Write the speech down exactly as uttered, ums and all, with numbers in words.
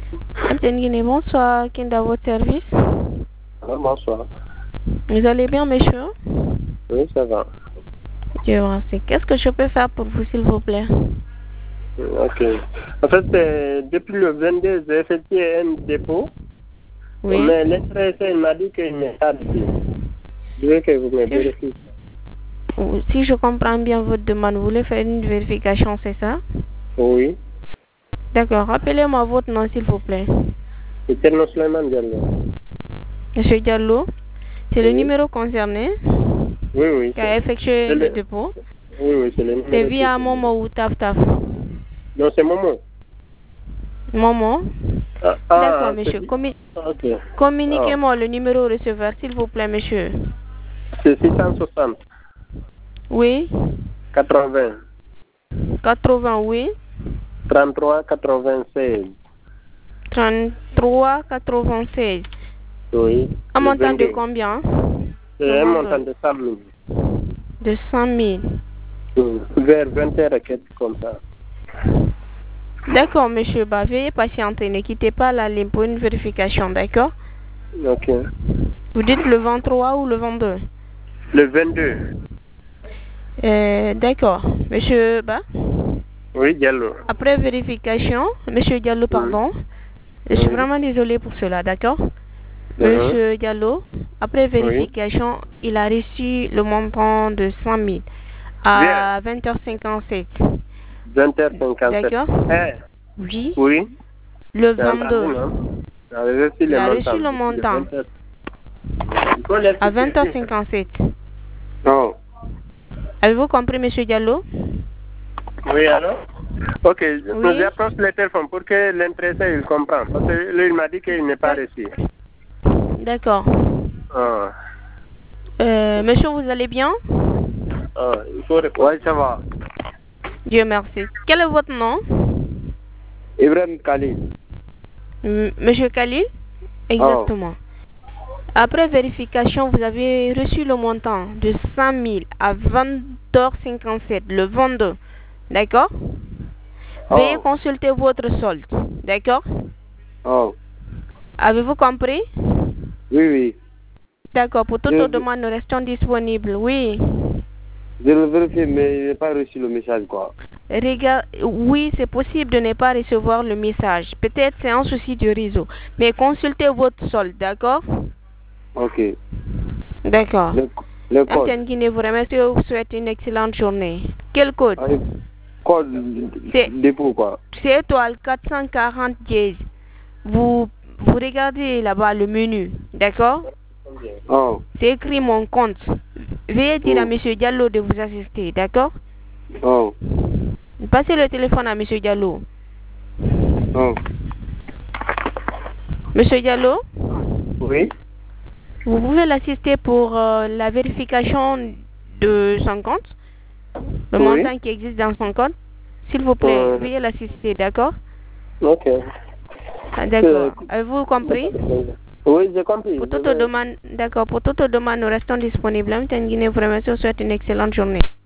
Capitaine Guinée, bonsoir. Qui est dans votre service? Ah, bonsoir. Vous allez bien, monsieur? Oui, ça va. Dieu merci. Qu'est-ce que je peux faire pour vous, s'il vous plaît? Ok. En fait, euh, depuis le vingt-deux, j'ai effectué un dépôt. Oui. Mais l'intéressé m'a dit qu'il n'est pas ici. Je veux que vous me vérifiez. Si je comprends bien votre demande, vous voulez faire une vérification, c'est ça? Oui. D'accord. Rappelez-moi votre nom, s'il vous plaît. C'est Tierno Suleiman Diallo. Monsieur Diallo, c'est Oui. le numéro concerné Oui, oui. qui a effectué le... le dépôt. Oui, oui, c'est le numéro. C'est via Momo ou Taf Taf? Non, c'est Momo. Momo? Ah, ah, D'accord, monsieur. Commu... Ok. Communiquez-moi le numéro receveur, s'il vous plaît, monsieur. C'est six cent soixante. Oui. quatre-vingts. quatre-vingts, oui. trente-trois quatre-vingt-seize. trente-trois quatre-vingt-seize. Oui. Un montant de combien? C'est un montant de cent mille. De cent mille. Oui. Vers vingt heures et quelques comme ça. D'accord, monsieur. Bah, veuillez patienter. Ne quittez pas la ligne pour une vérification, d'accord? Ok. Vous dites le vingt-trois ou le vingt-deux? Le vingt-deux. Euh, d'accord. Monsieur Ba? Oui, Diallo. Après vérification, monsieur Diallo, pardon. Oui. Je suis oui. vraiment désolé pour cela, d'accord? Uh-huh. Monsieur Diallo, après vérification, oui. il a reçu le montant de cent mille à vingt heures cinquante-sept. vingt heures cinquante-sept. D'accord? Eh. Oui. Oui. Le vingt-deux. Il a reçu le il a montant. reçu le montant. Le à vingt heures cinquante-sept. Non. Avez-vous compris, monsieur Diallo? Oui, alors? Ok, oui. j'approche le téléphone pour que l'intéressé il comprenne. Parce que lui, il m'a dit qu'il n'est pas reçu. D'accord. Ah. Euh, monsieur, vous allez bien? Ah, il faut répondre. Oui, ça va. Dieu merci. Quel est votre nom? Ibrahim Khalil. M monsieur Khalil? Exactement. Oh. Après vérification, vous avez reçu le montant de cent mille à vingt heures cinquante-sept, le vingt-deux. D'accord? Oh. Veuillez consulter votre solde. D'accord? Oh. Avez-vous compris? Oui, oui. D'accord. Pour toute autre demande, nous restons disponibles. Oui. Je le vérifie, mais il n'a pas reçu le message, quoi. Regarde, oui, c'est possible de ne pas recevoir le message. Peut-être c'est un souci du réseau. Mais consultez votre solde, d'accord? Ok. D'accord. Le, le code. Antenne Guinée vous remercie et vous souhaite une excellente journée. Quel code? Ah, code dépôt, quoi. C'est étoile quatre cent quarante dièse. Vous, vous regardez là-bas le menu, d'accord? Oh. C'est écrit mon compte. Veuillez dire oh. à monsieur Diallo de vous assister, d'accord? Oh. Passez le téléphone à monsieur Diallo. Oh. Monsieur Diallo? Oui. Vous pouvez l'assister pour euh, la vérification de son compte, le oui. montant qui existe dans son compte. S'il vous plaît, euh... veuillez l'assister, d'accord? Ok. Ah, d'accord. Avez-vous compris? Oui, j'ai compris. Pour toute demande, d'accord. Pour toute demande, nous restons disponibles. En Guinée, vraiment, je vous souhaite une excellente journée.